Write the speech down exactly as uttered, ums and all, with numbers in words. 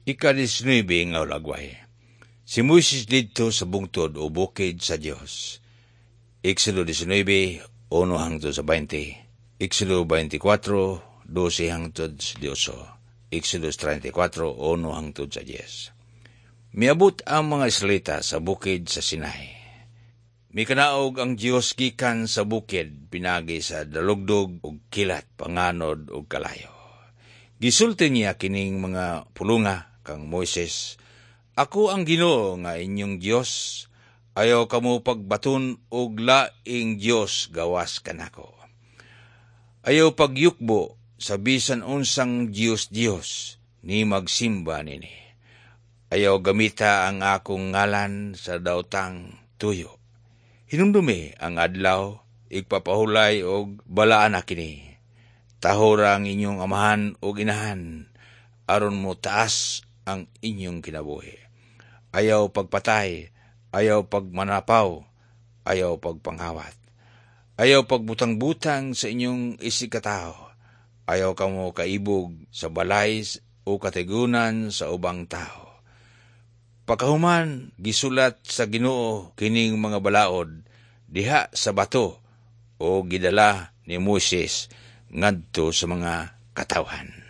Ika-disnuibe nga ulagway. Si Moises didto sa bungtod o bukid sa Dios. Exodo nineteen, uno hangtod sa twenty. Exodo twenty-four, twelve hangtod sa eighteen. Exodo thirty-four, uno hangtod sa ten. Miabot ang mga Israelita sa bukid sa Sinai. Mikanaog ang Dios gikan sa bukid, pinagi sa dalugdog ug kilat, panganod ug kalayo. Gisulti niya kining mga pulunga kang Moises, "Ako ang Ginoo nga inyong Dios, ayaw kamo pagbaton og laing Dios gawas kanako. Ayaw pagyukbo sa bisan unsang Dios Dios, ni magsimba nini. Ayaw gamita ang akong ngalan sa daotang tuyo. Hinumdumi ang adlaw, igpapahulay og balaan na kini. Tahora ang inyong amahan o inahan, aron mo taas ang inyong kinabuhi. Ayaw pagpatay, ayaw pagmanapaw, ayaw pagpanghawat. Ayaw pagbutang-butang sa inyong isikatao. Ayaw kamo kaibog sa balay o katigunan sa ubang tao. Pagkahuman, gisulat sa Ginoo kining mga balaod diha sa bato o gidala ni Moises ngadto sa mga katawhan."